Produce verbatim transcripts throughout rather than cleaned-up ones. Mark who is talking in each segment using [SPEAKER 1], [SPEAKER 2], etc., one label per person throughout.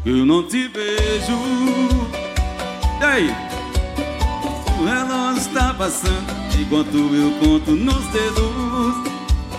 [SPEAKER 1] que eu não te vejo. E aí? O relógio está passando enquanto eu conto nos dedos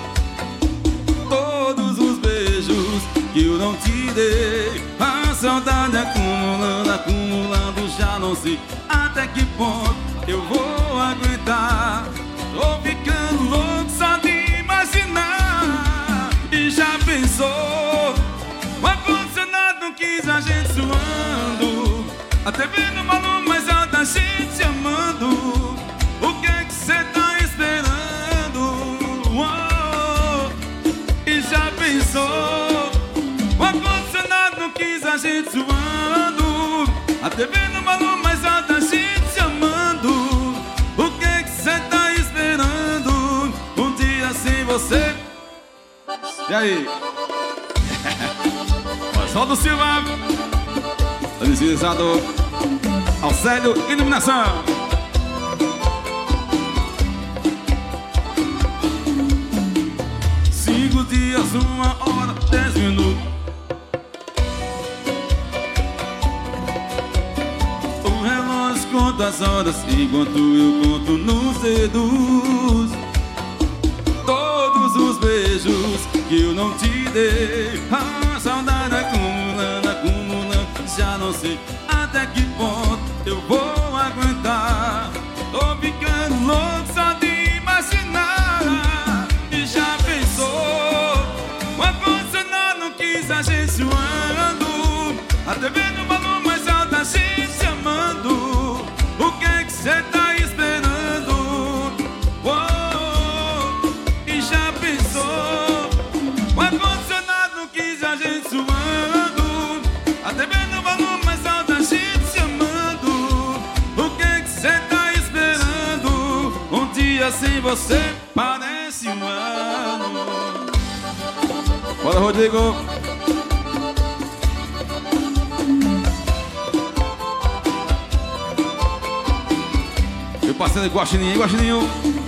[SPEAKER 1] todos os beijos que eu não te dei. A saudade acumulando, acumulando, já não sei até que ponto eu vou aguentar. Tô ficando louco só de imaginar. E já pensou? O ar-condicionado não quis a gente suando, a T V no volume mais alto, a gente se amando. O que é que cê tá esperando? Oh, e já pensou? O ar-condicionado não quis a gente suando, a T V no volume mais alto, a gente se amando. O que é que cê tá esperando? Um dia sem você. E aí? Oswaldo Silva, licenciado Alcélio, iluminação. Cinco dias, uma hora, dez minutos. O relógio conta as horas enquanto eu conto nos dedos todos os beijos que eu não te dei. A saudade acumulando, acumulando, já não sei até que ponto eu vou aguentar. Tô ficando louco só de imaginar. E já pensou? O ar-condicionado não quis a gente suando, a T V no volume mais alto, a gente se amando. O que é que cê tá esperando? Oh, e já pensou? O ar-condicionado não quis a gente suando, a T V no volume mais alto, a gente se amando. O que é que cê tá esperando? Um dia sem você parece um ano. Bora, Rodrigo. Meu parceiro Guaxininho, Guaxininho.